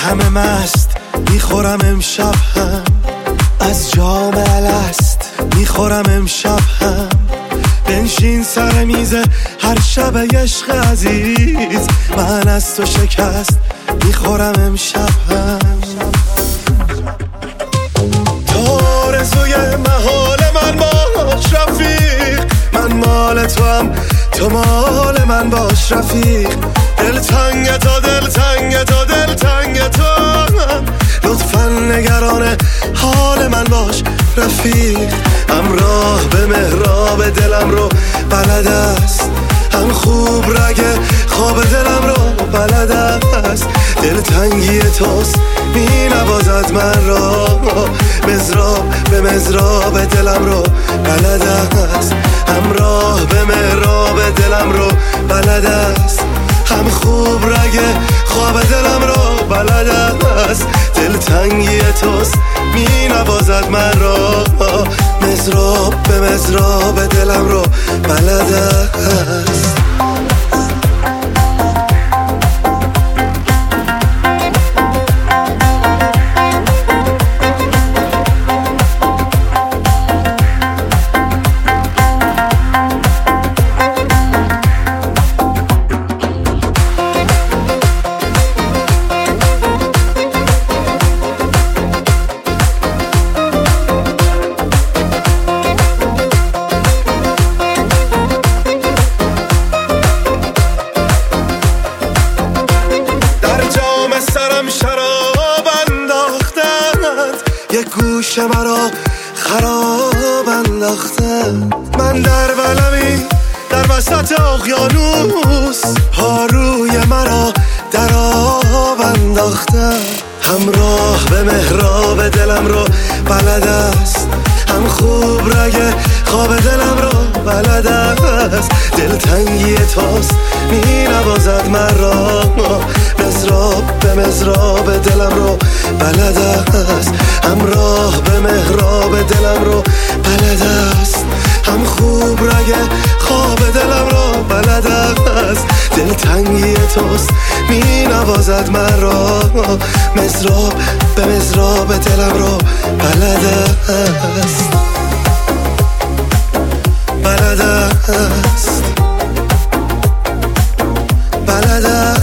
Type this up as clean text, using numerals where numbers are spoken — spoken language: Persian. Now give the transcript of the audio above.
همه مست میخورم امشب هم از جام الست، میخورم امشب هم. بنشین سر میز هر شب عشق عزیز، من از تو شکست میخورم امشب هم. تو آرزوی محال من باش رفیق، من مال تو هم تو مال من باش رفیق. دلتنگ تو دلتنگ تو دلتنگ تو، لطفا نگران حال من باش رفیق. همراه به محراب دلم رو بلد است، هم خوب رگ خواب دلم رو بلد است. دلتنگی توست می نوازد من را، مزراب به مزراب دلم رو بلد است. همراه به محراب دلم رو بلد است، هم خوب رگ خواب دلم رو بلد است. دلتنگی توست می نوازد من را، مزراب به مزراب دلم رو بلد است. یک گوش مرا خراب انداختن، من در ولمی در وسط اقیانوس، پاروی مرا در آب انداختن. همراه به محراب دلم رو بلد است، هم خوب رگ خواب دلم رو بلد است. دلتنگی توست می نوازد من را، مزراب به مزراب دلم رو بلد است. همراه به محراب دلم رو بلد است، هم خوب رگ خواب دلم رو بلد است. دلتنگی توست می نوازد من را، مزراب به مزراب دلم رو بلد است. بلد است، بلد است.